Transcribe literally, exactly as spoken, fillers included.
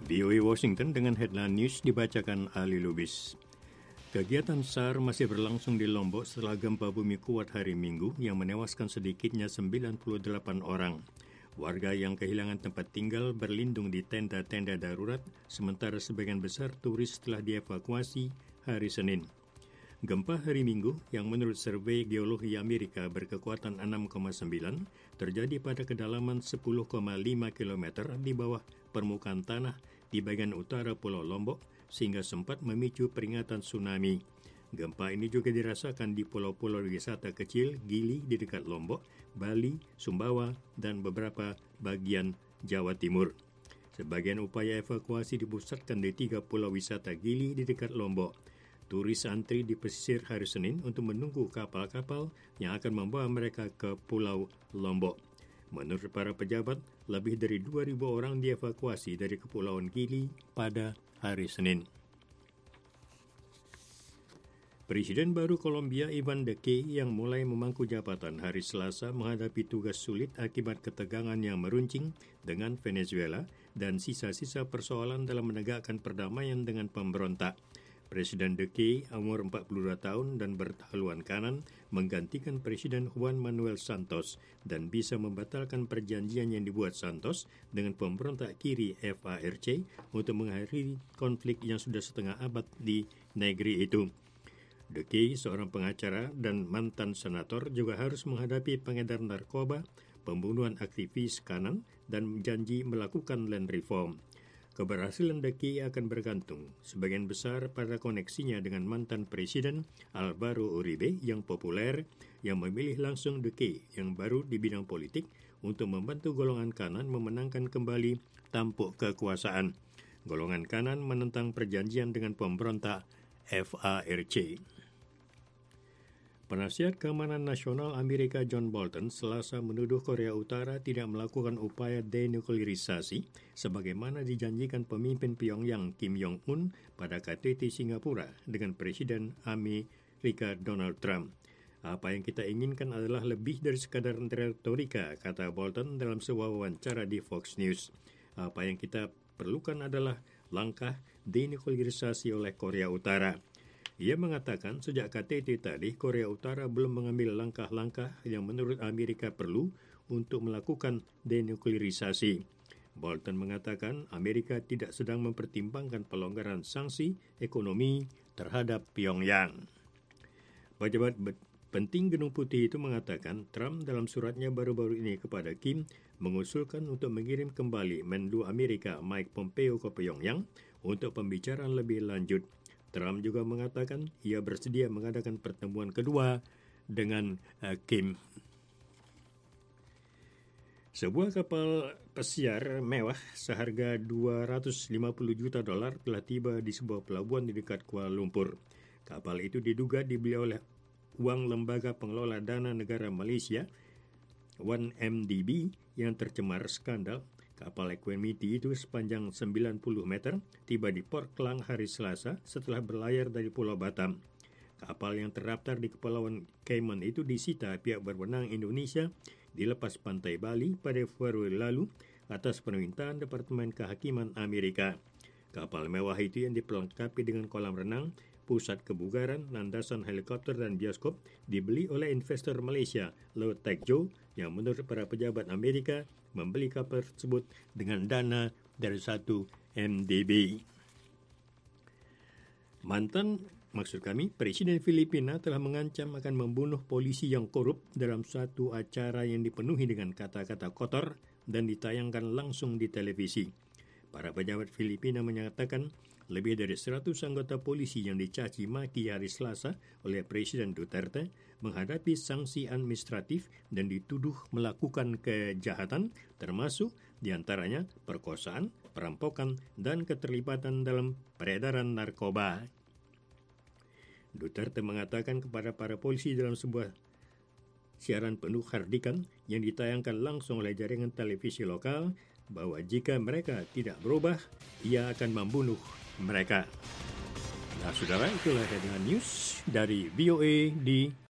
V O A Washington dengan headline news dibacakan Ali Lubis. Kegiatan S A R masih berlangsung di Lombok setelah gempa bumi kuat hari Minggu yang menewaskan sedikitnya sembilan puluh delapan orang. Warga yang kehilangan tempat tinggal berlindung di tenda-tenda darurat, sementara sebagian besar turis telah dievakuasi hari Senin. Gempa hari Minggu yang menurut survei geologi Amerika berkekuatan enam koma sembilan terjadi pada kedalaman sepuluh koma lima kilometer di bawah permukaan tanah di bagian utara Pulau Lombok sehingga sempat memicu peringatan tsunami. Gempa ini juga dirasakan di pulau-pulau wisata kecil Gili di dekat Lombok, Bali, Sumbawa, dan beberapa bagian Jawa Timur. Sebagian upaya evakuasi dipusatkan di tiga pulau wisata Gili di dekat Lombok. Turis antri di pesisir hari Senin untuk menunggu kapal-kapal yang akan membawa mereka ke Pulau Lombok. Menurut para pejabat, lebih dari dua ribu orang dievakuasi dari Kepulauan Gili pada hari Senin. Presiden baru Kolombia Ivan Duque yang mulai memangku jabatan hari Selasa menghadapi tugas sulit akibat ketegangan yang meruncing dengan Venezuela dan sisa-sisa persoalan dalam menegakkan perdamaian dengan pemberontak. Presiden Duque, umur empat puluh dua tahun dan berhaluan kanan, menggantikan Presiden Juan Manuel Santos dan bisa membatalkan perjanjian yang dibuat Santos dengan pemberontak kiri F A R C untuk mengakhiri konflik yang sudah setengah abad di negeri itu. Duque, seorang pengacara dan mantan senator, juga harus menghadapi pengedar narkoba, pembunuhan aktivis kanan, dan janji melakukan land reform. Keberhasilan Duque akan bergantung sebagian besar pada koneksinya dengan mantan Presiden Alvaro Uribe yang populer, yang memilih langsung Duque yang baru di bidang politik untuk membantu golongan kanan memenangkan kembali tampuk kekuasaan. Golongan kanan menentang perjanjian dengan pemberontak F A R C. Penasihat Keamanan Nasional Amerika John Bolton Selasa menuduh Korea Utara tidak melakukan upaya denuklerisasi sebagaimana dijanjikan pemimpin Pyongyang Kim Jong-un pada K T T Singapura dengan Presiden Amerika Donald Trump. Apa yang kita inginkan adalah lebih dari sekadar retorika, kata Bolton dalam sebuah wawancara di Fox News. Apa yang kita perlukan adalah langkah denuklerisasi oleh Korea Utara. Ia mengatakan sejak K T T tadi, Korea Utara belum mengambil langkah-langkah yang menurut Amerika perlu untuk melakukan denuklerisasi. Bolton mengatakan Amerika tidak sedang mempertimbangkan pelonggaran sanksi ekonomi terhadap Pyongyang. Pejabat penting Gedung Putih itu mengatakan Trump dalam suratnya baru-baru ini kepada Kim mengusulkan untuk mengirim kembali Menlu Amerika Mike Pompeo ke Pyongyang untuk pembicaraan lebih lanjut. Trump juga mengatakan ia bersedia mengadakan pertemuan kedua dengan uh, Kim. Sebuah kapal pesiar mewah seharga dua ratus lima puluh juta dolar telah tiba di sebuah pelabuhan di dekat Kuala Lumpur. Kapal itu diduga dibeli oleh uang lembaga pengelola dana negara Malaysia, satu M D B, yang tercemar skandal. Kapal Equinity itu sepanjang sembilan puluh meter tiba di Port Klang hari Selasa setelah berlayar dari Pulau Batam. Kapal yang terdaftar di Kepulauan Cayman itu disita pihak berwenang Indonesia di lepas pantai Bali pada Februari lalu atas permintaan Departemen Kehakiman Amerika. Kapal mewah itu yang diperlengkapi dengan kolam renang, pusat kebugaran, landasan helikopter dan bioskop dibeli oleh investor Malaysia, Low Tech-Jo, yang menurut para pejabat Amerika membeli kapal tersebut dengan dana dari satu M D B. Mantan, maksud kami, Presiden Filipina telah mengancam akan membunuh polisi yang korup dalam suatu acara yang dipenuhi dengan kata-kata kotor dan ditayangkan langsung di televisi. Para pejabat Filipina menyatakan lebih dari seratus anggota polisi yang dicaci maki hari Selasa oleh Presiden Duterte menghadapi sanksi administratif dan dituduh melakukan kejahatan termasuk diantaranya perkosaan, perampokan, dan keterlibatan dalam peredaran narkoba. Duterte mengatakan kepada para polisi dalam sebuah siaran penuh hardikan yang ditayangkan langsung oleh jaringan televisi lokal bahwa jika mereka tidak berubah, ia akan membunuh mereka. Nah, saudara, itulah headline news dari V O A di